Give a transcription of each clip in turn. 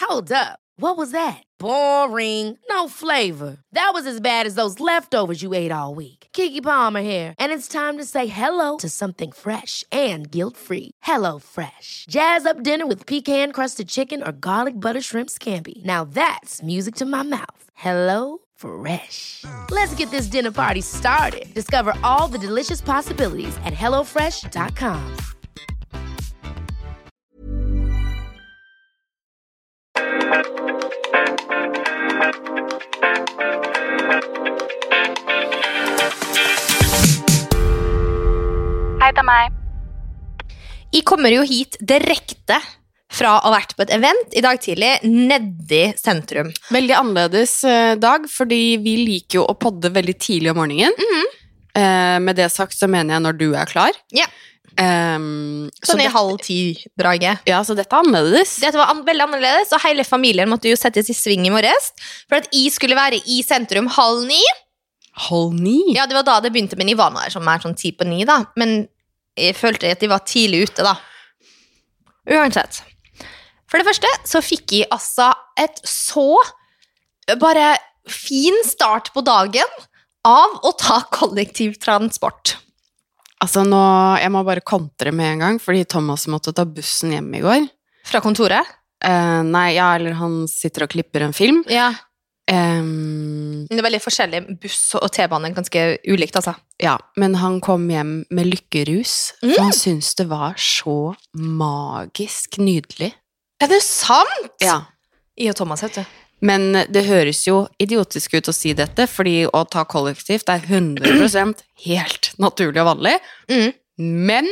Hold up. What was that? Boring. No flavor. That was as bad as those leftovers you ate all week. Keke Palmer here, and it's time to say hello to something fresh and guilt-free. Hello Fresh. Jazz up dinner with pecan-crusted chicken or garlic butter shrimp scampi. Now that's music to my mouth. Hello Fresh. Let's get this dinner party started. Discover all the delicious possibilities at hellofresh.com. Hei, det meg. Jeg kommer jo hit direkte fra å ha vært på et event I dag tidlig nedi sentrum. Veldig annerledes dag, fordi vi liker jo å podde veldig tidlig om morgenen. Med det sagt så mener jeg når du klar. Ja. Sånn I 9:30-draget. Ja, så dette annerledes. Dette var veldig annerledes, og hele familien måtte jo settes I sving I morges, for at jeg skulle være I sentrum 8:30. 8:30? Ja, det var da det begynte, men jeg var nå her som sånn 10:50 da, men jeg følte at jeg var tidlig ute da. Uansett. For det første så fikk jeg altså et så bare fin start på dagen av å ta kollektivtransport. Altså nå, jeg må bare kontre med en gang, fordi Thomas måtte ta bussen hjem I går. Fra kontoret? Nei, ja, eller han sitter og klipper en film. Ja. Det veldig forskjellig, buss og T-bane ganske ulikt altså. Ja, men han kom hjem med lykkerus, for han syntes det var så magisk nydelig. Er det sant? Ja. Jeg og Thomas, vet du. Men det høres jo idiotisk ut å si dette, fordi å ta kollektivt 100% helt naturlig og vanlig. Men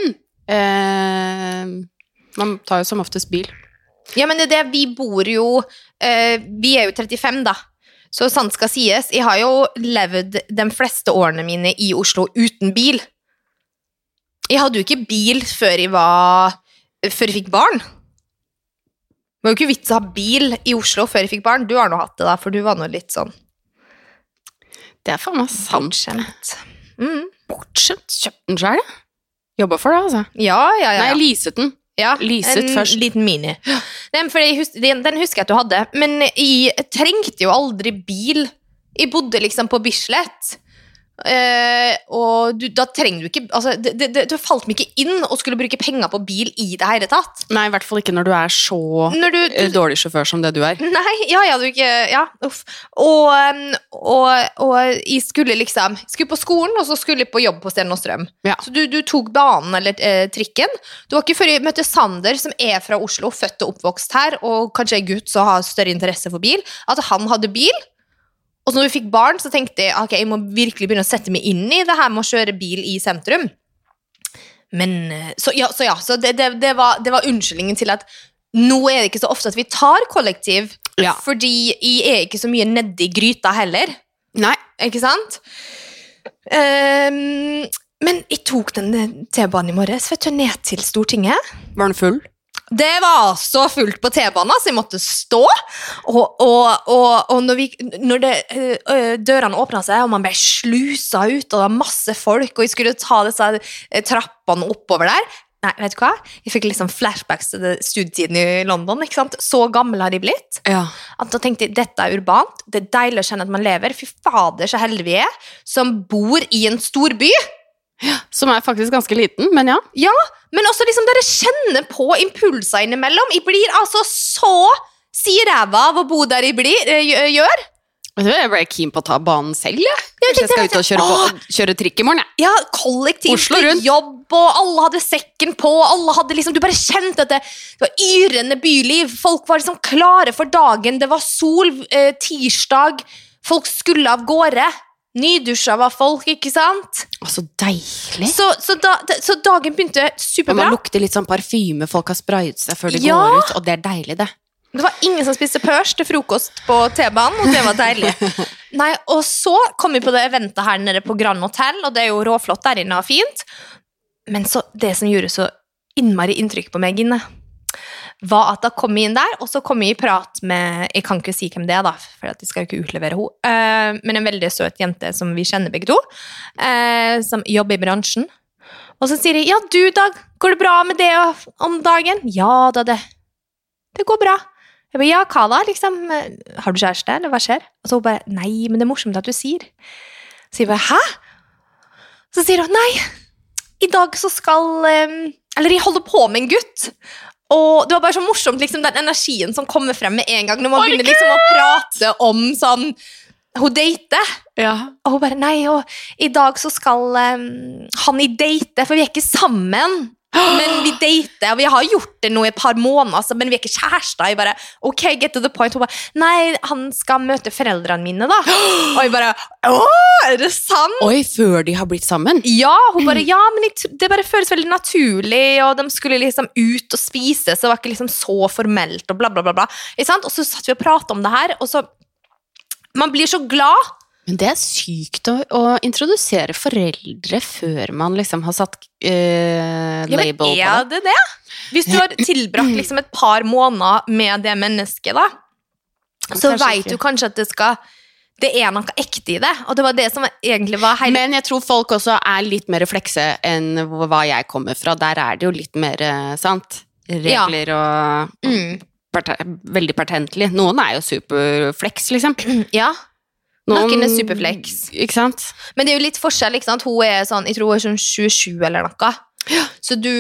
man tar jo som oftest bil. Ja, men det vi bor jo, vi jo 35 da, så sant skal sies, jeg har jo levd de fleste årene mine I Oslo uten bil. Jeg hadde jo ikke bil før jeg fikk barn. Det var jo ikke vits å ha bil I Oslo før jeg fikk barn. Du har nå hatt det da, for du var nå litt sånn. Det faen meg sant. Bortskjemt. Bortskjemt? Kjøpt den selv, ja? Jobbet for det, altså? Ja. Nei, jeg leaset den. Ja, Leaset først. En liten mini. Nei, for den husker jeg at du hadde, men jeg trengte jo aldri bil. Jeg bodde liksom på Bislett, og da trenger du ikke, altså, det falt meg ikke inn å skulle bruke penger på bil I det hele tatt. Nei, I hvert fall ikke når du så dårlig sjåfør som det du Nei, ja, du ikke, ja, uff. Og jeg skulle liksom, skulle på skolen, og så skulle jeg på jobb på Sten og Strøm. Ja. Så du tok banen eller trikken. Det var ikke før jeg møtte Sander, som fra Oslo, født og oppvokst her, og kanskje gutt så har større interesse for bil, at han hadde bil. Og så når vi fikk barn, så tenkte jeg, ok, jeg må virkelig begynne å sette meg inn I det her med å kjøre bil I sentrum. Men, så det var unnskyldningen til at nå det ikke så ofte at vi tar kollektiv, fordi jeg ikke så mye nedi gryta heller. Nei. Ikke sant? Men jeg tok den T-banen I morges, vet du, ned til Stortinget. Var den full? Det var så fullt på T-banen, så jeg måtte stå, og når dørene åpnet seg, og man ble sluset ut, og det var masse folk, og jeg skulle ta disse trappene oppover der. Nei, vet du hva? Jeg fikk liksom flashbacks til studietiden I London, ikke sant? Så gammel har de blitt. Ja. At da tenkte jeg, dette urbant, det deilig å kjenne at man lever. Fy fader, så heldig vi som bor I en stor by. Ja, som faktisk ganske liten, men ja. Ja, men også liksom dere kjenner på impulser innimellom. Jeg blir altså så siræva av å bo der jeg gjør. Jeg ble keen på å ta banen selv, ja. Kanskje jeg skal ut og kjøre trikk I morgen, ja. Ja, kollektivt Oslo rundt. Jobb, og alle hadde sekken på, alle hadde liksom, du bare kjente at det var yrende byliv. Folk var liksom klare for dagen, det var sol, tirsdag, folk skulle av gårde. Nydusja var folk, ikke sant? Å, så deilig. Så dagen begynte superbra. Og man lukter litt sånn parfyme, folk har sprayet seg før de går ut, og det deilig det. Det var ingen som spiste pørs til frokost på T-banen, og det var deilig. Nei, og så kom vi på det eventet her nede på Grand Hotel, og det jo råflott der inne og fint. Men så, det som gjorde så innmari inntrykk på meg inne, var at da kom vi inn der, og så kom vi I prat med, jeg kan ikke si hvem det da, for jeg skal jo ikke utlevere henne, men en veldig søt jente som vi kjenner begge to, som jobber I bransjen. Og så sier de, ja du Dag, går det bra med det om dagen? Ja da, det går bra. Jeg bare, ja, hva da, liksom? Har du kjæreste, eller hva skjer? Og så hun bare, nei, men det er morsomt at du sier. Så jeg bare, hæ? Så sier hun, nei, i dag så skal, eller jeg holder på med en gutt, og det var bare så morsomt, liksom, den energien som kommer frem med en gang, når man begynner liksom å prate om sånn, hun dater, og hun bare, nei, og i dag så skal han i date, for vi er ikke sammen, men vi dater, og vi har gjort det nå i et par måneder, altså, men vi er ikke kjærester. Jeg bare, ok, get to the point. Hun bare, nei, han skal møte foreldrene mine da. Og jeg bare, er det sant? Oi, før de har blitt sammen? Ja, hun bare, ja, men det bare føles veldig naturlig, og de skulle liksom ut og spise, så det var ikke liksom så formelt, og bla bla bla bla. Ikke sant? Og så satt vi og pratet om det her, og så, man blir så glad. Men det er sykt å introdusere foreldre før man liksom har satt label på det. Ja, men er det? Hvis du har tilbrakt liksom et par måneder med det mennesket da, så vet du kanskje at det er noe ekte i det, og det var det som egentlig var hele... Men jeg tror folk også er litt mer reflekse enn hva jeg kommer fra. Der er det jo litt mer, sant? Regler og veldig pertentlig. Noen er jo superflex, liksom. Ja. Noen er superflex. Ikke sant? Men det er jo litt forskjell, ikke sant? Hun er sånn, jeg tror hun er sånn 27 eller noe. Så du...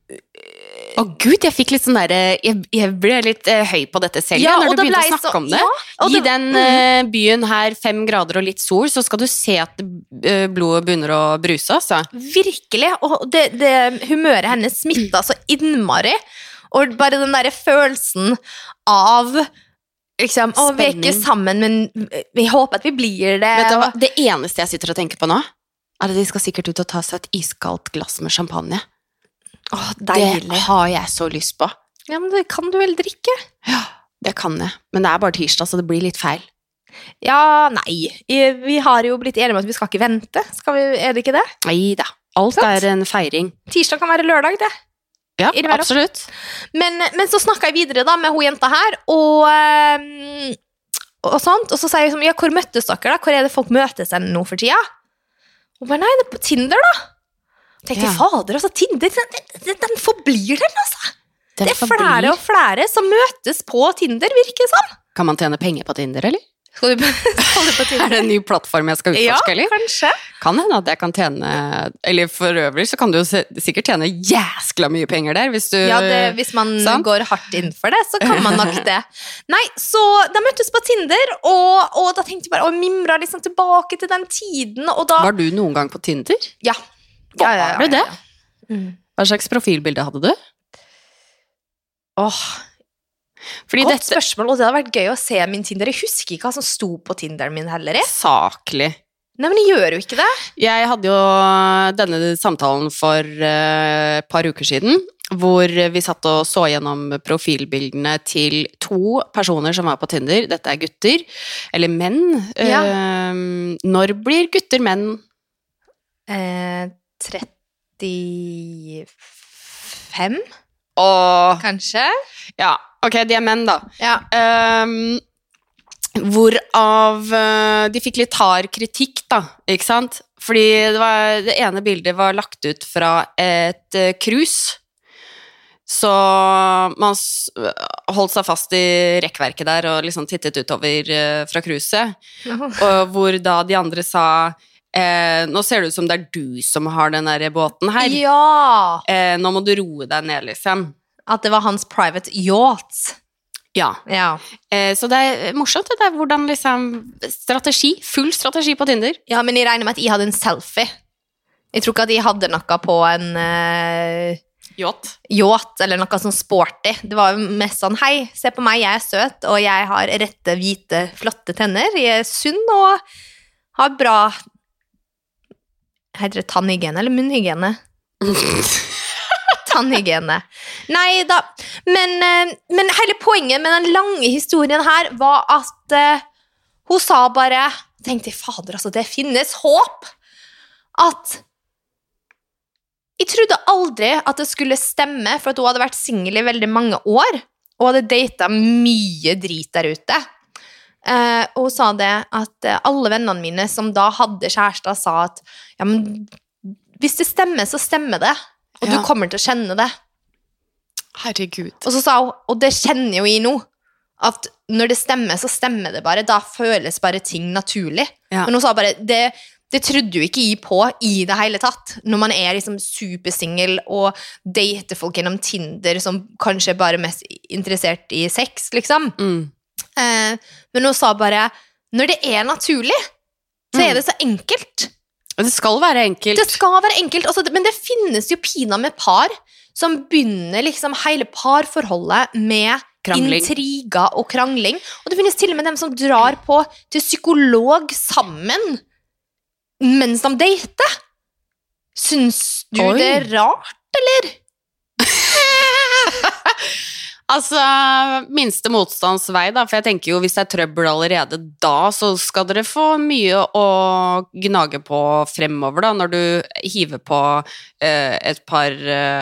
Gud, jeg fikk litt sånn der... Jeg ble litt høy på dette selv, når du begynte å snakke om det. Ja, I den byen her, 5 grader og litt sol, så skal du se at blodet begynner å bruse, altså. Virkelig, og det humøret hennes smittet så innmari. Og bare den der følelsen av... Liksom, vi er ikke sammen, men vi håper at vi blir det. Vet du hva? Det eneste jeg sitter og tenker på nå, er at de skal sikkert ut og ta seg et iskaldt glass med champagne. Deilig. Det har jeg så lyst på. Ja, men det kan du vel drikke? Ja, det kan jeg. Men det er bare tirsdag, så det blir litt feil. Ja, nei. Vi har jo blitt enige om at vi skal ikke vente. Er det ikke det? Neida. Alt er en feiring. Tirsdag kan være lørdag, det. Ja, absolutt. Men så snakket jeg videre da med hun jenta her, og sånt, og så sier jeg ja, hvor møttes dere da? Hvor er det folk møtes enn nå for tida? Hun bare, nei, det er på Tinder da. Jeg tenkte, fader, altså Tinder, den forblir den, altså. Det er flere og flere som møtes på Tinder, virker det som. Kan man tjene penger på Tinder, eller? Skal du på Tinder? Er det en ny plattform jeg skal utforske, eller? Ja, kanskje. Kan hende at jeg kan tjene, eller for øvrig så kan du jo sikkert tjene jæskla mye penger der, hvis du... Ja, hvis man går hardt inn for det, så kan man nok det. Nei, så de møttes på Tinder, og da tenkte jeg bare, og mimra liksom tilbake til den tiden, og da... Var du noen gang på Tinder? Ja. Var du det? Hva slags profilbilde hadde du? Godt spørsmål, og det hadde vært gøy å se min Tinder. Jeg husker ikke hva som sto på Tinderen min heller. Saklig. Nei, men jeg gjør jo ikke det. Jeg hadde jo denne samtalen for et par uker siden, hvor vi satt og så gjennom profilbildene til 2 personer som var på Tinder. Dette er gutter, eller menn. Ja. Når blir gutter menn? 35? Kanskje? Ja, ok, de er menn da. Ja. Hvorav de fikk litt hard kritikk da, ikke sant? Fordi det ene bildet var lagt ut fra et cruise. Så man holdt seg fast i rekkverket der og liksom tittet utover fra cruiset. Og hvor da de andre sa... nå ser det ut som det er du som har den der båten her. Ja! Nå må du roe deg ned, liksom. At det var hans private yacht. Ja. Så det er morsomt, det er hvordan liksom full strategi på Tinder. Ja, men jeg regner med at jeg hadde en selfie. Jeg tror ikke at jeg hadde noe på en yacht, eller noe sånn sporty. Det var jo mest sånn, hei, se på meg, jeg er søt, og jeg har rette, hvite, flotte tenner. Jeg er sunn og har bra... Heter det tannhygiene eller munnhygiene? Tannhygiene. Nei da, men hele poenget med den lange historien her var at hun sa bare, tenkte jeg, fader, altså det finnes håp, at jeg trodde aldri at det skulle stemme, for at hun hadde vært single i veldig mange år, og hadde datet mye drit der ute. Og hun sa det at alle vennene mine som da hadde kjærester sa at ja, men hvis det stemmer, så stemmer det, og du kommer til å kjenne det. Herregud. Og så sa hun, og det kjenner jo jeg nå, at når det stemmer, så stemmer det bare. Da føles bare ting naturlig. Ja. Men hun sa bare, det trodde jo ikke jeg på i det hele tatt. Når man liksom supersingel og dater folk gjennom Tinder, som kanskje er bare mest interessert i sex, liksom. Men hun sa bare, når det er naturlig, så er det så enkelt. Det skal være enkelt. Det skal være enkelt, altså, men det finnes jo pina med par som begynner liksom hele parforholdet med krangling. Intriger og krangling. Og det finnes til og med dem som drar på til psykolog sammen mens de dater. Syns du det er rart, eller? Altså, minste motstandsvei da, for jeg tenker jo hvis det er trøbbel allerede da, så skal dere få mye å gnage på fremover da, når du hiver på et par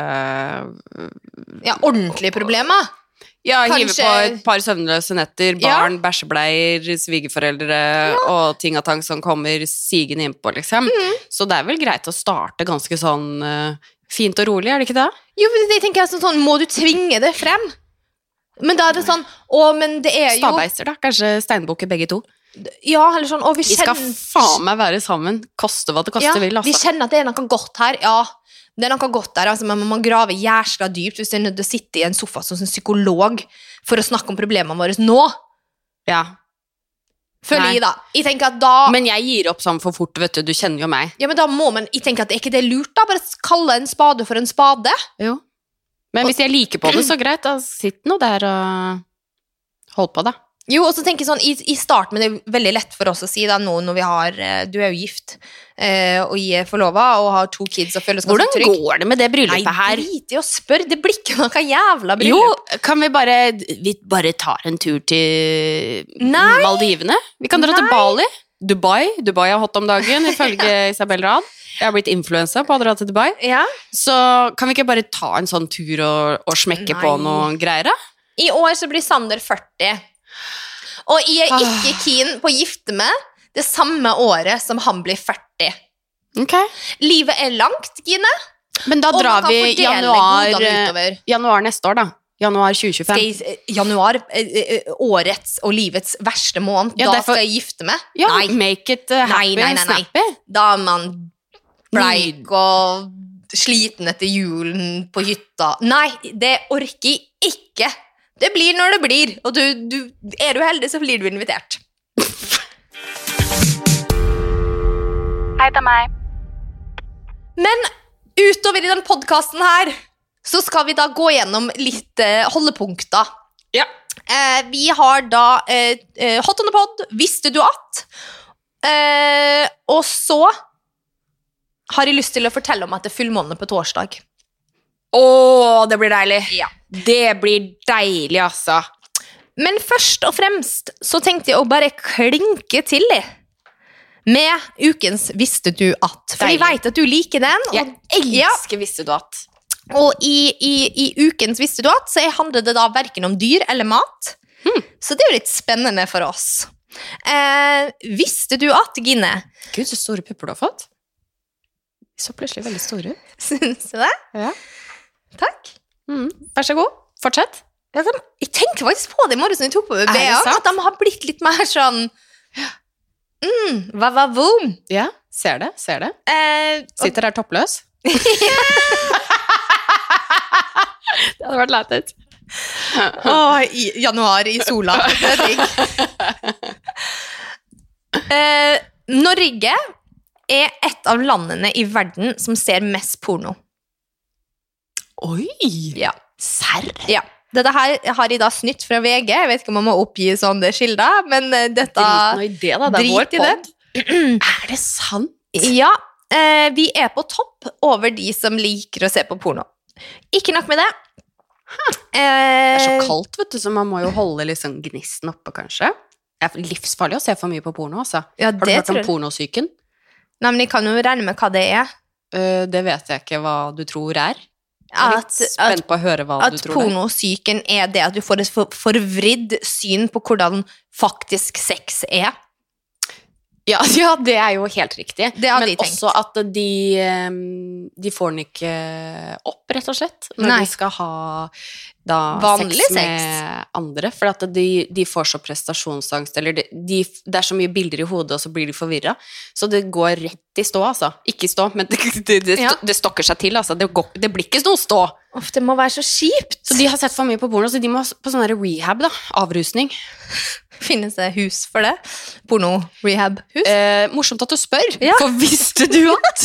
ja, ordentlige problemer. Ja, kanskje... hiver på et par søvnløse netter, barn, bæsjebleier, svigerforeldre og ting og tang som kommer sigende inn på, liksom. Så det er vel greit å starte ganske sånn fint og rolig, er det ikke det? Jo, men jeg tenker sånn, må du tvinge det frem? Men da er det sånn, men det er jo... Stabeister da, kanskje steinbukker begge to. Ja, eller sånn, vi skal faen meg være sammen, koste hva det koste vil, altså. Vi kjenner at det er noe godt her, ja. Det er noe godt der, altså, men man graver jæskla dypt hvis du er nødt til å sitte i en sofa som en psykolog for å snakke om problemene våre nå. Ja. Føler jeg da. Jeg tenker at da... Men jeg gir opp sånn for fort, vet du, du kjenner jo meg. Ja, men da må man, jeg tenker at det er ikke det lurt da, bare kalle en spade for en spade. Jo. Men hvis jeg liker på det, så greit, da sitt nå der og hold på det. Jo, og så tenker jeg sånn, i starten, men det er veldig lett for oss å si da, nå når vi har, du er jo gift, og jeg er forlovet, og har 2 kids, og føler oss ganske trygg. Hvordan går det med det bryllupet her? Nei, drit i å spørre, det blir ikke noe jævla bryllup. Jo, kan vi bare tar en tur til Maldivene? Vi kan dra til Bali. Dubai har hot om dagen, ifølge Isabel Rad. Jeg har blitt influencer på å dra til Dubai. Ja. Så kan vi ikke bare ta en sånn tur og smekke på noen greier da? I år så blir Sander 40. Og jeg er ikke keen på å gifte meg det samme året som han blir 40. Ok. Livet er langt, Gine. Men da drar vi januar neste år da. Januar 2025. Januar, årets og livets verste måned. Ja, da skal jeg gifte meg. Ja, nei. Make it happy and snappy. Da er man bleik og sliten etter julen på hytta. Nei, det orker jeg ikke. Det blir når det blir, og er du heldig, så blir du invitert. Hei, det er meg. Men utover i den podcasten her, så skal vi da gå gjennom litt holdepunkter. Ja. Vi har da Hot on the Pod, visste du at? Og så har jeg lyst til å fortelle om at det er fullmåne på torsdag. Det blir deilig. Ja. Det blir deilig, altså. Men først og fremst så tenkte jeg å bare klinke til det med ukens Visste du at? For jeg vet at du liker den. Og jeg elsker Visste du at. Og i ukens Visste du at, så handler det da hverken om dyr eller mat. Så det er jo litt spennende for oss. Visste du at, Gine? Gud, så store pupper du har fått. Så plutselig veldig store. Syns du det? Ja. Takk. Vær så god, fortsett. Jeg tenker faktisk på det i morgen som jeg tok på BA, at de har blitt litt mer sånn va-va-voom. Ja, ser det. Sitter der toppløs. Det hadde vært lættet. I januar i sola. Det er digg. Norge er et av landene i verden som ser mest porno. Oi! Ja. Serr? Ja. Dette her har jeg da snytt fra VG. Jeg vet ikke om man må oppgi sånne skilder, men dette... Drit noe i det da, det er vår podd. Er det sant? Ja, vi er på topp over de som liker å se på porno. Ikke nok med det. Det er så kaldt, vet du, så man må jo holde liksom gnisten oppe, kanskje. Det er livsfarlig å se for mye på porno, altså. Ja, har du hørt om pornosyken? Nei, men jeg kan jo regne med hva det er. Det vet jeg ikke hva du tror er. Jeg er litt spent på å høre hva du tror det er. At pornosyken er det at du får et forvridd syn på hvordan faktisk sex er. Ja, det er jo helt riktig. Men også at de får den ikke opp, rett og slett. Når de skal ha da Vanlig sex med andre, for at de får så prestasjonsangst, eller det er så mye bilder i hodet, og så blir de forvirret. Så det går rett i stå, altså. Ikke i stå, men det stokker seg til, altså. Det blir ikke noe stå. Uff, det må være så kjipt. Så de har sett for mye på porno, så de må på sånn rehab, da. Avrusning. Finnes det hus for det? Porno-rehab-hus? Morsomt at du spør, Ja. for visste du at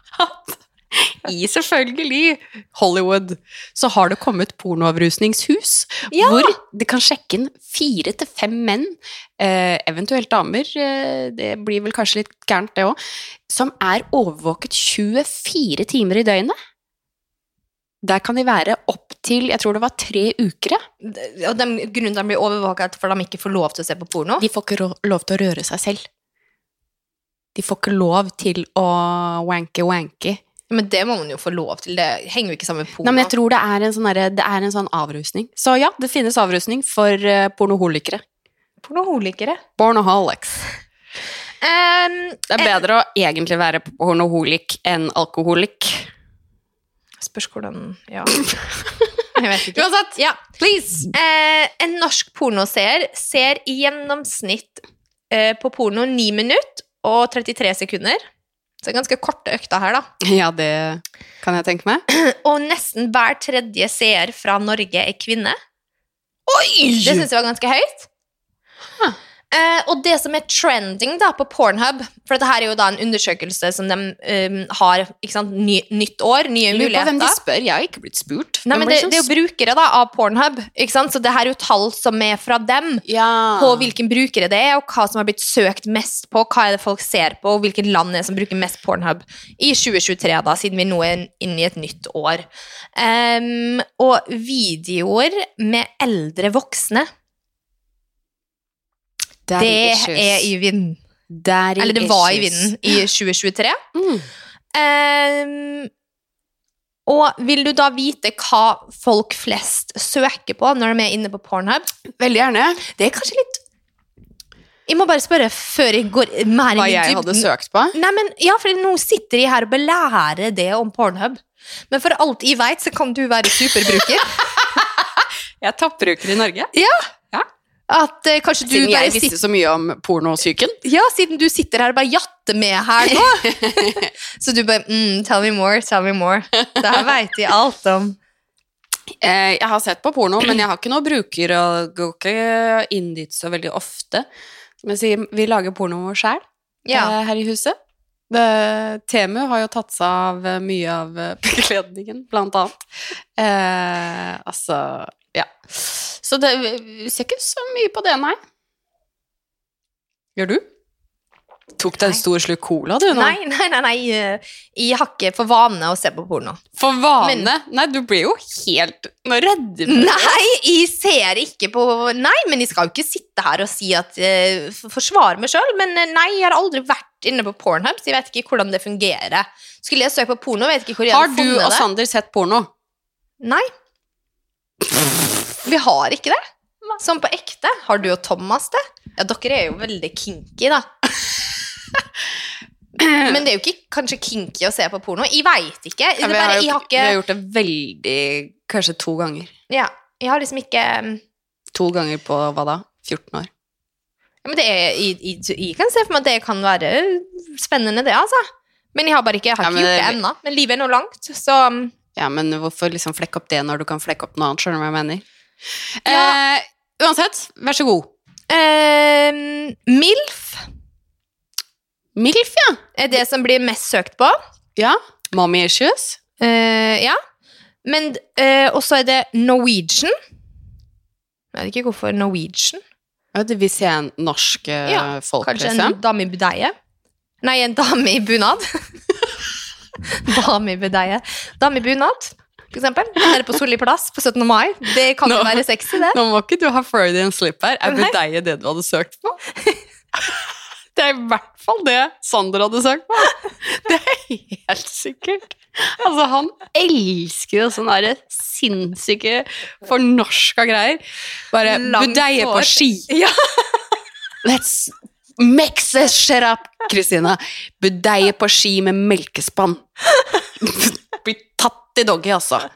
i selvfølgelig Hollywood så har det kommet pornoavrusningshus, Ja. hvor det kan sjekke inn 4 til 5 menn, eventuelt damer, det blir vel kanskje litt gærent det også, som er overvåket 24 timer i døgnet. Der kan de være opp til, jeg tror det var 3 uker. Og grunnen til at de blir overvåket for at de ikke får lov til å se på porno? De får ikke lov til å røre seg selv. De får ikke lov til å wanke. Men det må man jo få lov til, det henger jo ikke sammen med porno. Nei, men jeg tror det er en sånn avrusning. Så ja, det finnes avrusning for pornoholikere. Pornoholikere? Pornoholics. Det er en- bedre å egentlig være pornoholik enn alkoholik. Spørs hvordan, ja. Jeg vet ikke. Uansett, Ja. please! En norsk pornoseer ser i gjennomsnitt på porno 9 minutter og 33 sekunder. Så det er ganske korte økta her, da. Ja, det kan jeg tenke meg. Og nesten hver tredje seer fra Norge er kvinne. Oi! Det synes jeg var ganske høyt. Og det som er trending da på Pornhub, for dette her er jo da en undersøkelse som de har, ikke sant, nytt år, nye Jeg lurer på hvem de muligheter. spør, jeg har ikke blitt spurt. Nei, Hvem men blir det er jo brukere da av Pornhub, ikke sant? Så det her er jo tall som er fra dem, Ja. på hvilken brukere det er, og hva som har blitt søkt mest på, hva er det folk ser på, og hvilket land er det som bruker mest Pornhub i 2023 da, siden vi nå er inne i et nytt år. Og videoer med eldre voksne, det er i vinden. Eller det var i vinden i 2023. Og vil du da vite hva folk flest søker på når de er inne på Pornhub? Veldig gjerne. Det er kanskje litt... Jeg må bare spørre før jeg går mer Hva inn i jeg hadde dybden. søkt på. Nei, men ja, for nå sitter jeg her og belærer det om Pornhub. Men for alt jeg vet, så kan du være superbruker. Jeg er toppbruker i Norge. At kanskje du Siden bare jeg visste så mye om pornosyken. Ja, siden du sitter her og bare jatter med her nå. Så du bare, tell me more. Det her vet jeg alt om. Jeg har sett på porno, men jeg har ikke noe bruker og går ikke inn dit så veldig ofte. Som jeg sier, vi lager porno selv her i huset. Temu har jo tatt seg av mye av bekledningen, blant annet. Ja. Så vi ser ikke så mye på det, nei. Gjør du? Tok deg en stor slurk cola, du, nå? Nei. Jeg har ikke for vane å se på porno. For vane? Nei, du blir jo helt... Nå redder du meg. Nei, jeg ser ikke på... Nei, men jeg skal jo ikke sitte her og si at... forsvare meg selv, men nei, jeg har aldri vært inne på Pornhub, så jeg vet ikke hvordan det fungerer. Skulle jeg søke på porno, vet ikke hvor jeg Har hadde du funnet og det. Sander sett porno? Nei. Vi har ikke det. Sånn på ekte. Har du og Thomas det? Ja, dere er jo veldig kinky, da. Men det er jo ikke kanskje kinky å se på porno. Jeg vet ikke. Ja, vi har gjort det veldig... Kanskje 2 ganger. Ja, jeg har liksom ikke... 2 ganger på, hva da? 14 år. Ja, men det er, jeg kan se for meg at det kan være spennende det, altså. Men jeg har ikke gjort det ennå. Men livet er nå langt, så... Ja, men hvorfor liksom flekke opp det når du kan flekke opp noe annet, skjønner du hva jeg mener? Ja. Uansett, vær så god. MILF MILF, ja. er det som blir mest søkt på. Ja, mommy issues. Ja. Men også er det Norwegian. Jeg vet ikke hvorfor Norwegian. Ja, det vil se en norsk folk, Kanskje liksom. en dame i budeie. Nei, en dame i bunad. Dame i budeie. Dame i bunad, for eksempel. Her på Solli plass på 17. mai. Det kan jo være sexy, det. Nå må ikke du ha Freudian slip her. Er budeie det du hadde søkt på? Det er i hvert fall det Sander hadde søkt på. Det er helt sikkert. Altså, han elsker jo sånne der sinnssyke fornorska greier. Bare budeie på ski. Ja. Let's mix this shit up, Kristina. Budeie på ski med melkespann. Blir tatt i doggy, altså.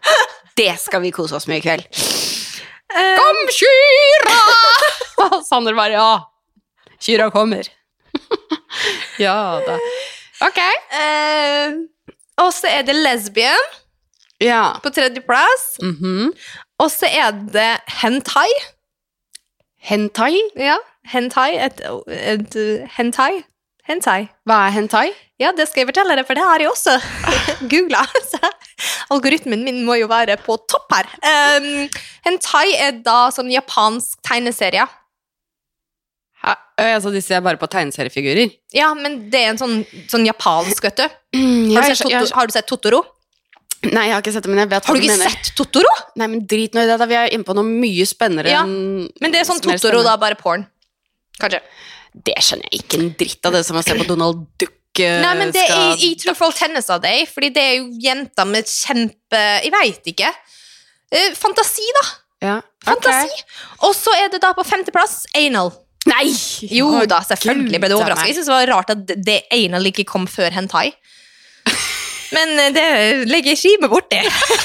Det skal vi kose oss med i kveld. Kom, Kyra! Og Sander bare, ja. Kyra kommer. Ja da. Ok. Og så er det lesbian Ja. på 3. plass. Og så er det hentai. Hentai? Ja, hentai. Hentai. Hentai. Hva er hentai? Ja, det skal jeg fortelle deg, for det har jeg også googlet. Så algoritmen min må jo være på topp her. Hentai er da sånn japansk tegneserie. Altså, disse er bare på tegneseriefigurer. Ja, men det er en sånn japansk, vet du. Har du sett Totoro? Nei, jeg har ikke sett det, men jeg vet Har du ikke sett Totoro? Nei, men drit nå i det, da vi er inne på noe mye spennere Ja, enn... men det er sånn mer Totoro spennende. da, bare porn. Kanskje. Det skjønner jeg ikke en dritt av det som å se på Donald Duck. Nei, men det er, jeg tror folk tennes av deg, fordi det er jo jenter med jeg vet ikke. Fantasi da. Ja, Fantasi. Og så er det da på 5. plass, anal. Nei! Jo da, selvfølgelig ble det Gud, overrasket. Jeg synes det var rart at det anal ikke kom før hentai. Men det legger jeg skime bort det.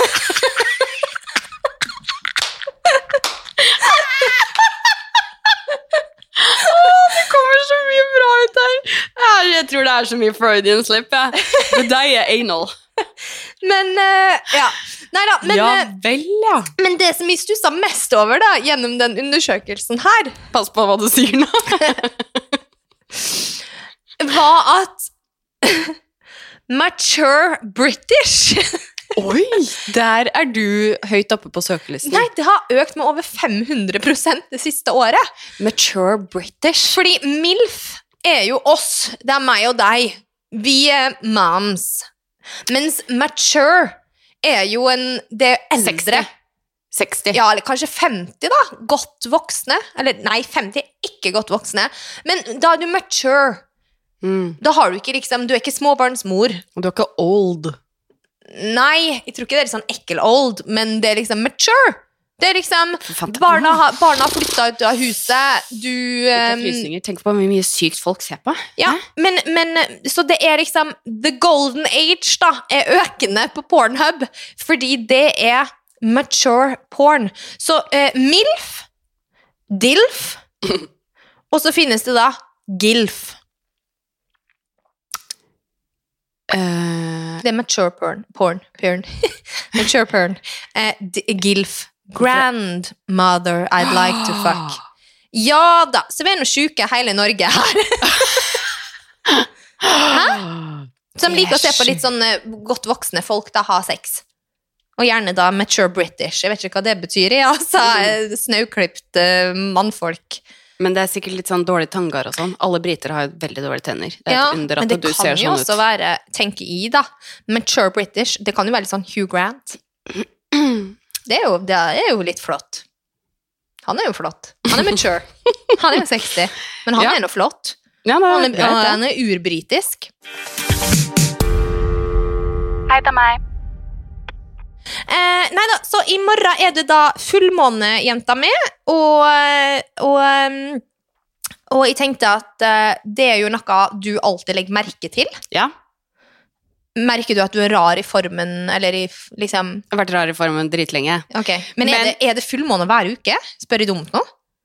Det kommer så mye bra ut her. Jeg tror det er så mye Freudian slip, ja. For deg er anal. Men, ja. Neida, men, Ja vel, ja. men det som jeg stusset mest over da, gjennom den undersøkelsen her, Pass på hva du sier nå. var at mature British Oi, der er du høyt oppe på søkelisten. Nei, det har økt med over 500% det siste året. Mature British. Fordi MILF er jo oss, det er meg og deg. Vi er moms. Mens mature er jo det er eldre. 60. Ja, eller kanskje 50 da, godt voksne. Eller nei, 50 er ikke godt voksne. Men da er du mature. Da har du ikke liksom, du er ikke småbarnsmor. Og du er ikke old. Nei, jeg tror ikke det er sånn ekkel old, men det er liksom mature. Det er liksom, barna har flyttet ut av huset, Tenk på hvor mye sykt folk ser på. ja, men, så det er liksom, the golden age da, er økende på Pornhub, fordi det er mature porn. Så MILF, DILF, og så finnes det da GILF. Det er mature porn. Mature porn. GILF. Grandmother I'd like to fuck. Ja da, så vi er noe syke hele Norge her. Hæ? Som liker å se på litt sånn godt voksne folk da ha sex. Og gjerne da mature British. Jeg vet ikke hva det betyr, altså snauklipt mannfolk. Men det er sikkert litt sånn dårlig tangar og sånn. Alle briter har veldig dårlige tenner. Det er Ja, et under men at det du kan ser jo sånn også ut. være, tenker jeg da, mature British, det kan jo være litt sånn Hugh Grant. Det er jo litt flott. Han er jo flott. Han er mature. Han er jo 60, men han Ja. er noe flott. Ja, Han er urbritisk. Hei, det er meg. Neida, så i morgen er det da fullmånejenta med, og jeg tenkte at det er jo noe du alltid legger merke til. Ja, Merker du at du er rar i formen, eller i liksom... jeg har vært rar i formen dritlenge. Ok, men er det fullmåne hver uke? Spør jeg dumt nå?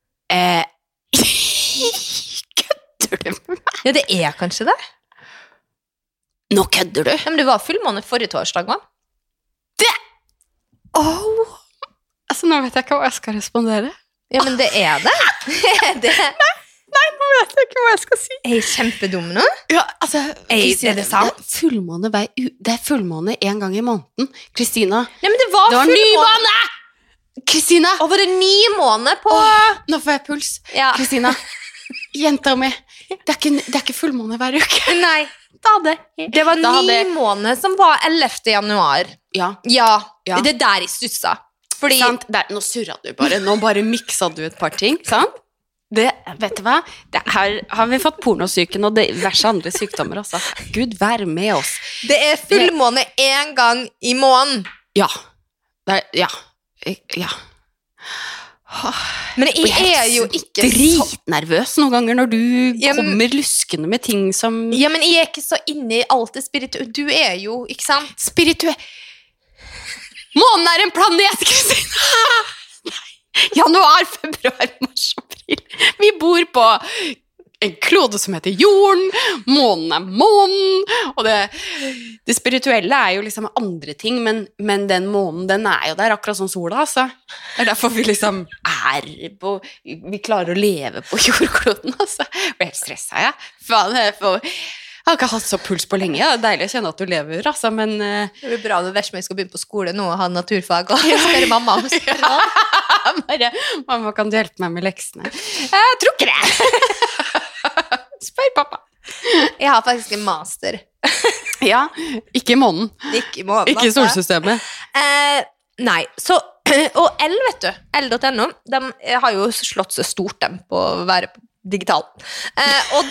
Kødder du med meg? Ja, det er kanskje det. Nå kødder du. Ja, men det var fullmåne forrige torsdag, hva? Altså, nå vet jeg ikke hva jeg skal respondere. Ja, men det er det. Nei, nå vet jeg ikke hva jeg skal si. Er jeg kjempedum nå? Ja, altså, Er det sant? Det er fullmåne en gang i måneden. Kristina, Nei, men det var det var fullmåne. nymåne! Kristina, Og var det 9 måneder på... nå får jeg puls. Ja. Kristina, jenta mi, det er ikke fullmåne hver uke. Nei, det var 9 måneder som var 11. januar. Ja, Ja, Ja. det er der jeg stusset. Fordi... sant? Nå surret du bare. Nå bare mikset du et par ting, sant? Vet du hva? Her har vi fått pornosyken og diverse andre sykdommer også. Gud, vær med oss. Det er fullmåne 1 gang i måneden. Ja. Ja. Men jeg er jo ikke så... dritnervøs noen ganger når du Ja, men- kommer luskende med ting som Ja, men jeg er ikke så inne i alt det spirituelle. Du er jo, ikke sant? Månen en planet, Kristina! Januar, februar, mars, april. Vi bor på en klode som heter jorden, månen månen, og det spirituelle jo liksom andre ting, men den månen, den jo der akkurat som sola, altså. Det derfor vi liksom vi klarer å leve på jordkloden, altså. Jeg ble helt stresset, ja. Faen, jeg har ikke hatt så puls på lenge, det deilig å kjenne at du lever, altså, men... Det blir bra når jeg skal begynne på skole nå og ha naturfag, og spørre mamma om bare, mamma, kan du hjelpe meg med leksene? Jeg tror ikke det! Spør pappa. Jeg har faktisk en master. Ja, ikke i månen. Ikke i månen. Ikke i solsystemet. Nei, så, og L, vet du, L.no, de har jo slått så stort dem på å være digital. Og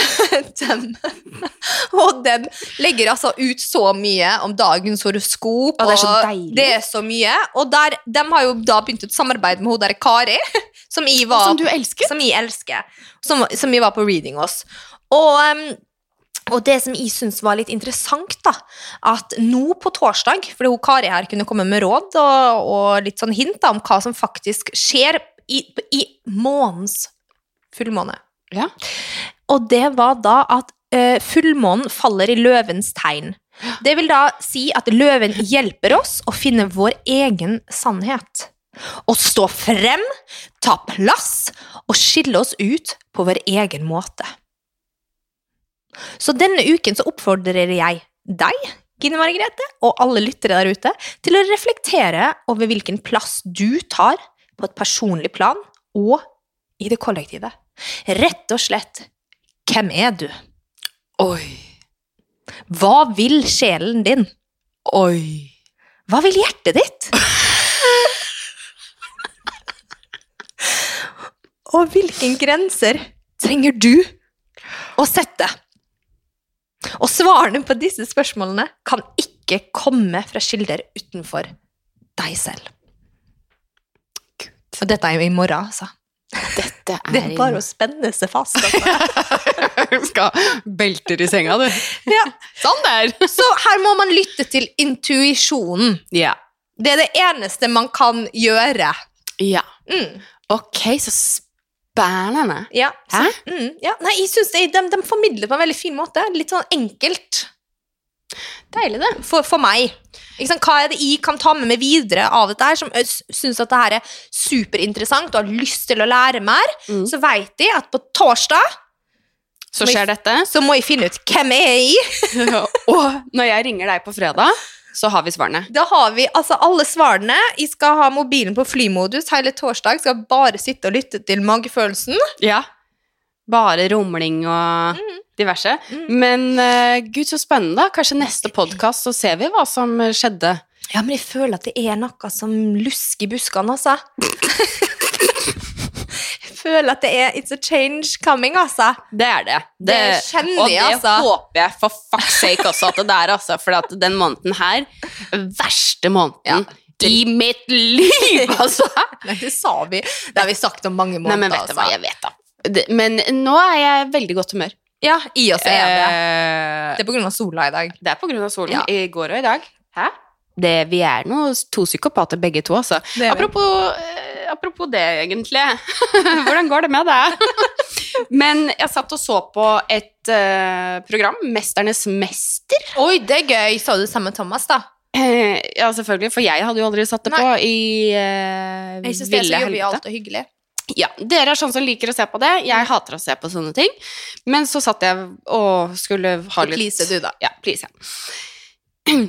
dem legger altså ut så mye om dagens horoskop, og det så deilig. Det så mye, og de har jo da begynt et samarbeid med hun der Kari, som du elsker? Som jeg elsker, som jeg var på reading hos. Og det som jeg synes var litt interessant da, at nå på torsdag, fordi hun Kari her kunne komme med råd og litt sånn hint da, om hva som faktisk skjer i månens fullmåne. Ja. Og det var da at fullmånen faller i løvens tegn. Det vil da si at løven hjelper oss å finne vår egen sannhet. Å stå frem, ta plass og skille oss ut på vår egen måte. Så denne uken så oppfordrer jeg deg, Gine Margrethe, og alle lyttere der ute, til å reflektere over hvilken plass du tar på et personlig plan og i det kollektive. Rett og slett, hvem du? Oi. Hva vil sjelen din? Oi. Hva vil hjertet ditt? Og hvilken grenser trenger du å sette? Og svarene på disse spørsmålene kan ikke komme fra kilder utenfor deg selv. Og dette jo i morgen, altså. Dette det bare å spenne seg fast. Altså. Du skal belter i senga, du. Ja. Sånn der. Så her må man lytte til intuisjonen. Ja. Det det eneste man kan gjøre. Ja. Ok, så spennende. Ja. Så, Hæ? Ja. Nei, jeg synes de formidler på en veldig fin måte. Litt sånn enkelt. Deilig det. For meg. Ikke sant? Hva det jeg kan ta med meg videre av dette her, som synes at dette er superinteressant og har lyst til å lære mer, så vet jeg at på torsdag så skjer dette. Så må jeg finne ut hvem jeg Og når jeg ringer deg på fredag, så har vi svarene. Da har vi altså alle svarene. Jeg skal ha mobilen på flymodus hele torsdag, skal bare sitte og lytte til magefølelsen. Ja. Bare rumling og diverse. Men gud, så spennende. Kanskje neste podcast så ser vi hva som skjedde. Ja, men jeg føler at det er noe som lusker i buskene, altså. Jeg føler at det er it's a change coming, altså. Det det. Det kjenner jeg, altså. Og det håper jeg for fuck's sake også at det altså. For at den måneden her, verste måneden i mitt liv, altså. Nei, det sa vi. Det har vi sagt om mange måneder, Nei, men vet du hva, jeg vet da. Men nå jeg veldig godt humør. Ja, i oss det. Det på grunn av sola i dag. Det på grunn av solen, i går og i dag. Hæ? Vi noe to psykopater begge to, altså. Apropos det, egentlig. Hvordan går det med det? Men jeg satt og så på et program, Mesternes Mester. Oi, det gøy. Så du sammen med Thomas, da? Ja, selvfølgelig, for jeg hadde jo aldri satt det på i jeg synes det så jovialt og hyggelig. Ja, dere sånn som liker å se på det. Jeg hater å se på sånne ting. Men så satt jeg og skulle ha litt... Please du da. Ja, please, ja.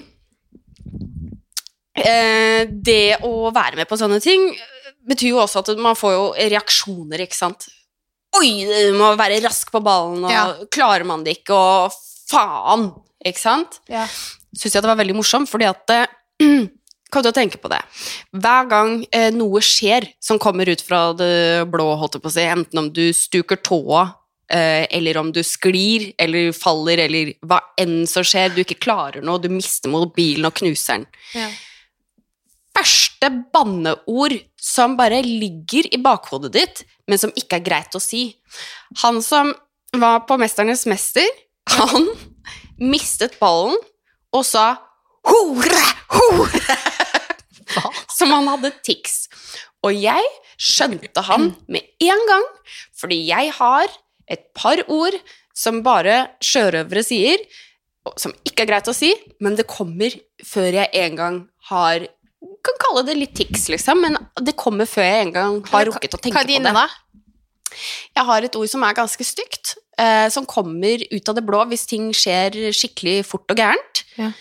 Det å være med på sånne ting betyr jo også at man får jo reaksjoner, ikke sant? Oi, du må være rask på ballen, og klarer man det ikke, og faen, ikke sant? Ja. Synes jeg det var veldig morsomt, fordi at kan du tenke på det? Hver gang noe skjer som kommer ut fra det blå, holdt jeg på å si, enten om du stuker tåa, eller om du sklir, eller faller, eller hva enn som skjer, du ikke klarer noe, du mister mobilen og knuser den. Ja. Første banneord som bare ligger i bakhodet ditt, men som ikke er greit å si. Han som var på Mesternes Mester, han mistet ballen og sa hore, hore. som han hadde tics. Og jeg skjønte han med en gang, fordi jeg har et par ord som bare sjørøvere sier, som ikke greit å si, men det kommer før jeg en gang har, kan kalle det litt tics liksom, men det kommer før jeg en gang har rukket å tenke på det. Hva er dine da? Jeg har et ord som ganske stygt, som kommer ut av det blå hvis ting skjer skikkelig fort og gærent. Ja.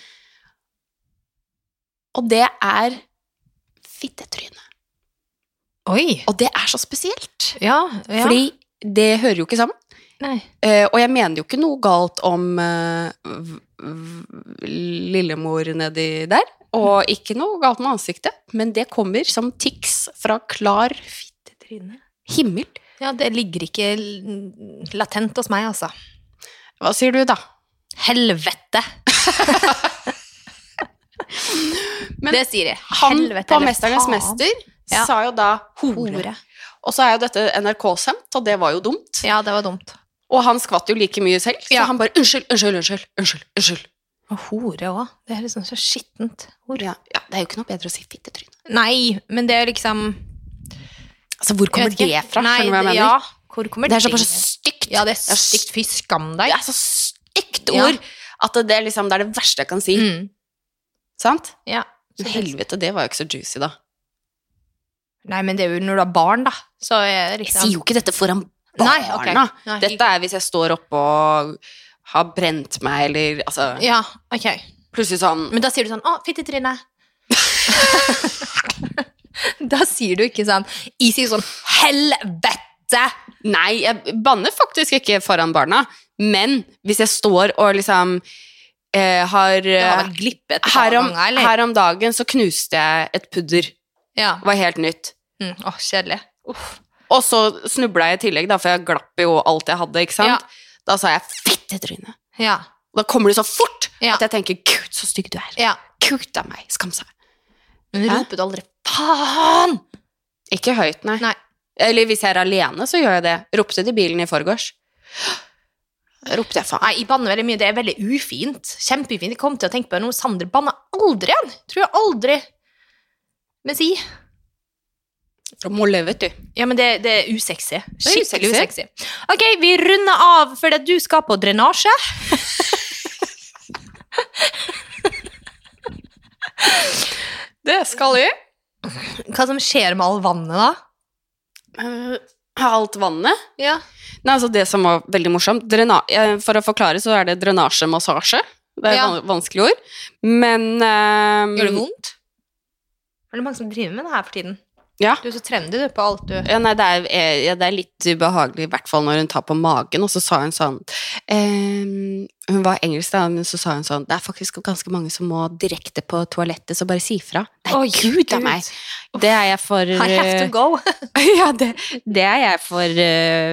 Og det fittetryne. Oi. Og det så spesielt. Ja. Fordi det hører jo ikke sammen. Nei. Og jeg mener jo ikke noe galt om lillemor nedi der, og ikke noe galt med ansiktet, men det kommer som tics fra klar Fittetryne. himmel. Ja, det ligger ikke latent hos meg, altså. Hva sier du da? Helvete. Men det sier jeg. Han Helvete, på eller Mesternes faen. Mester sa jo da hore. Og så jo dette NRK-sendt, og det var jo dumt. Ja, det var dumt. Og han skvatt jo like mye selv, så Ja. han bare, unnskyld. Og hore også. Det er liksom så skittent. Hore. Ja, det jo ikke noe bedre å si fittetryne. Nei, men det liksom... Altså, hvor kommer Jeg vet det ikke. fra? Nei, Skjønner du hva jeg mener? Ja, hvor kommer Det det? så bare så stygt. Ja, det stygt. Fy skam deg. Det så stygt Ja. ord, at det liksom, det det verste jeg kan si. Mm. Sant? Ja. Men helvete, det var jo ikke så juicy da. Nei, men det jo når du har barn, da. Så det Jeg liksom... sier jo ikke dette foran barna. Nei, ok. Nei, Dette hvis jeg står oppe og har brent meg, eller altså, Ja, ok. plutselig sånn. Men da sier du sånn, å, fittetryne. Da sier du ikke sånn, jeg sier sånn, helvete. Nei, jeg banner faktisk ikke foran barna, men hvis jeg står og liksom har Det var vel glippet et par ganger, eller? her om dagen så knuste jeg et pudder. Ja. Det var helt nytt. Åh, kjedelig. Uff. Og så snubla jeg i tillegg, da, for jeg glapp jo alt jeg hadde, ikke sant? Ja. Da sa jeg fittetryne. Ja. Og da kommer det så fort Ja. at jeg tenker, Gud, så stygg du er. Ja. Gud av meg, skam seg. Men du Hæ? ropet aldri, faen! Ikke høyt, nei. Nei. Eller hvis jeg alene, så gjør jeg det. Ropte til bilen i forgårs. Ropte jeg faen. Nei, jeg banner veldig mye, det veldig ufint. Kjempeufint. Jeg kom til å tenke på noe, Sander banner aldri igjen. Tror jeg aldri. Men si. Må leve, vet du. Ja, men det usexy. Skikkelig usexy. usexy. Ok, vi runder av, for du skal på drenasje. Det skal jeg. Hva som skjer med all vannet da? Alt vannet. Ja. Nei, altså det som var veldig morsomt, for å forklare så det drenasjemassasje. Det Ja. vanskelig ord. Men Gjør det vondt? Er det mange som driver med det her for tiden? Ja. Du er så trendy du på alt du... Ja, nei, det litt ubehagelig, i hvert fall når hun tar på magen, og så sa hun sånn hun var engelsk da, men så sa hun sånn, det faktisk ganske mange som må direkte på toalettet, så bare si fra. Nei, Oi, Gud av meg! Det jeg for I have to go. ja, det jeg for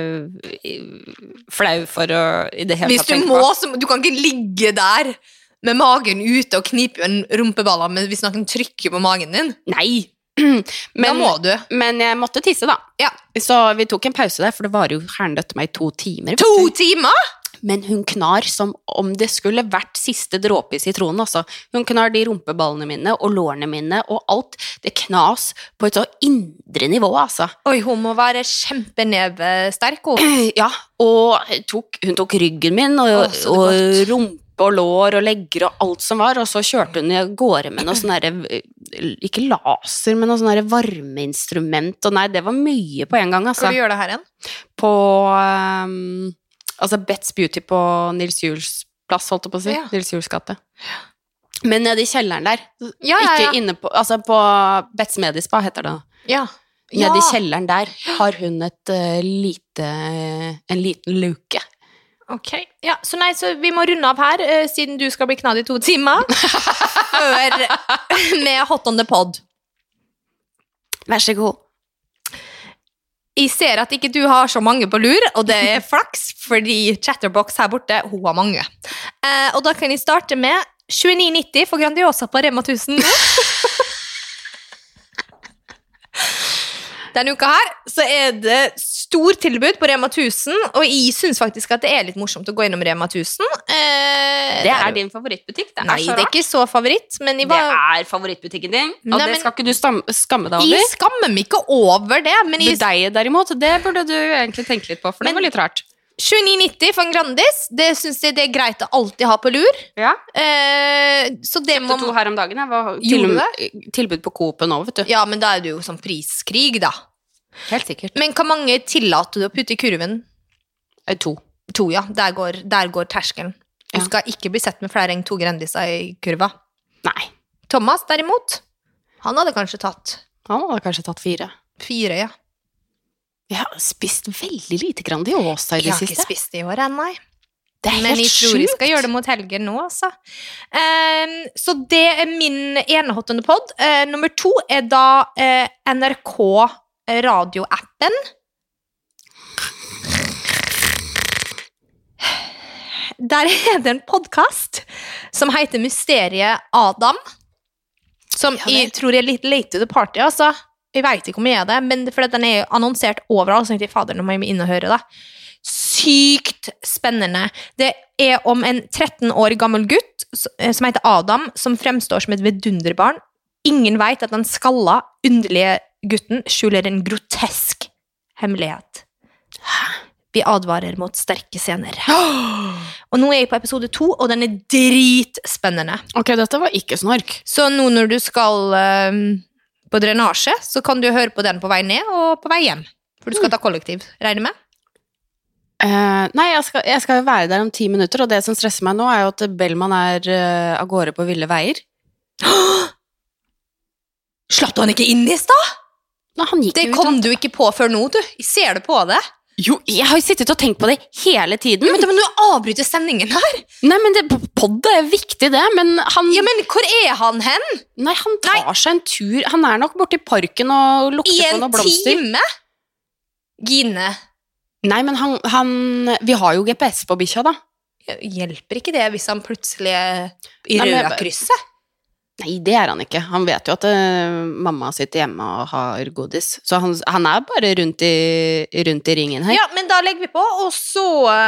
flau for å i det hele Hvis tatt du tenke må, på. så du kan ikke ligge der med magen ute og knipe en rumpeballa, men hvis noen trykker på magen din, Nei! da må du. Men jeg måtte tisse, da. Ja. Så vi tok en pause der, for det var jo herndøtte meg i 2 timer. vet 2 du. timer? Men hun knar som om det skulle vært siste dråpe i sitronen, altså. Hun knar de rumpeballene mine og lårene mine og alt. Det knas på et så indre nivå, altså. Oi, hun må være kjempenevesterk, hun. Ja, og hun tok ryggen min og, Å, så det og rumpe og lår og legger og alt som var, og så kjørte hun i gårde med noe sånn derre, ikke laser, men noe sånn derre varmeinstrument, og nei, det var mye på en gang, altså. Skal du gjøre det her igjen? På altså Bets Beauty på Nils Juels plass, holdt jeg på å si. Ja. Nils Juels gate. Men nede i kjelleren der. Ja. Ikke inne på, altså på Bets Medispa heter det. Ja. Nede i kjelleren der har hun en liten luke. Ok, ja, så nei, så vi må runde av her, siden du skal bli knadd i 2 timer, før med Hot on the Pod. Vær så god. Jeg ser at ikke du har så mange på lur, og det er flaks, fordi Chatterbox her borte, hun har mange. Og da kan jeg starte med 29,90 for Grandiosa på Rema 1000. Denne uka her så det stor tilbud på Rema 1000, og jeg synes faktisk at det litt morsomt å gå innom Rema 1000. Det din favorittbutikk. Nei, det ikke så favoritt, men jeg var... Det favoritbutikken din, og det skal ikke du skamme deg over. Jeg skammer meg ikke over det, men jeg... Deg derimot, det burde du egentlig tenke litt på, for det var litt rart. 29,90 for en Grandis, det synes jeg det greit å alltid ha på lur. Ja. Så det må... Kjøpte 2 her om dagen, jeg var tilbud på Coop nå, vet du. Ja, men da det jo sånn priskrig, da. Helt sikkert. Men hvor mange tillater du å putte i kurven? 2. 2, ja. Der går terskelen. Du skal ikke bli sett med flere enn 2 Grandiser i kurva. Nei. Thomas, derimot, han hadde kanskje tatt 4. 4, ja. Jeg har spist veldig lite Grandiosa i det siste. Jeg har ikke spist det i år, nei. Det helt Men jeg tror sjukt. jeg skal gjøre det mot helgen nå, altså. Så det min ene hottende podd. Nummer 2 da NRK radioappen. Der det en podcast som heter Mysteriet Adam, som jeg tror litt late to the party, altså. Jeg vet ikke om jeg det, men fordi den annonsert overalt, så jeg tenkte, fader, nå må jeg inn og høre det. Sykt spennende. Det om en 13 år gammel gutt som heter Adam, som fremstår som et vidunderbarn. Ingen vet at den skalla, underlige gutten skjuler en grotesk hemmelighet. Vi advarer mot sterke scener. Og nå jeg på episode 2, og den dritspennende. Ok, dette var ikke snork. Så nå når du skal på drenasje, så kan du høre på den på vei ned og på vei hjem. For du skal ta kollektiv, regner med? Nei, jeg skal jo være der om 10 minutter, og det som stresser meg nå jo at Bellman av gårde på ville veier. Slapp du han ikke inn i sted? Det kom du ikke på før nå, du. Jeg ser det på det. Jo, jeg har jo sittet og tenkt på det hele tiden. Men du avbryter stemningen her. Nei, men poddet viktig det, men han... Ja, men hvor han hen? Nei, han tar seg en tur. Han nok borte i parken og lukter på noen blomster. I en time? Gine. Nei, men vi har jo GPS på bikkja da. Hjelper ikke det hvis han plutselig i røde krysset? Nei, det han ikke. Han vet jo at mamma sitter hjemme og har godis. Så han bare rundt i ringen her. Ja, men da legger vi på, og så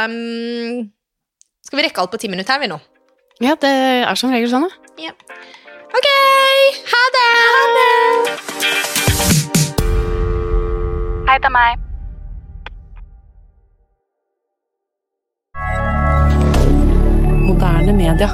skal vi rekke alt på 10 minutter her vi nå. Ja, det som regel sånn, da. Ja. Ok, ha det! Hei, det meg. Moderne media.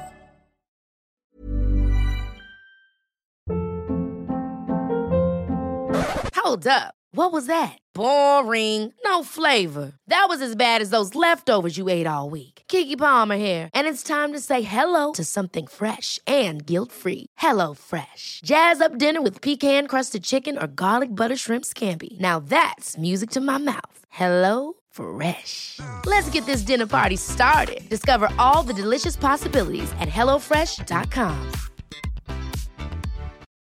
Hold up. What was that? Boring. No flavor. That was as bad as those leftovers you ate all week. Keke Palmer here, and it's time to say hello to something fresh and guilt-free. Hello Fresh. Jazz up dinner with pecan-crusted chicken or garlic butter shrimp scampi. Now that's music to my mouth. Hello Fresh. Let's get this dinner party started. Discover all the delicious possibilities at HelloFresh.com.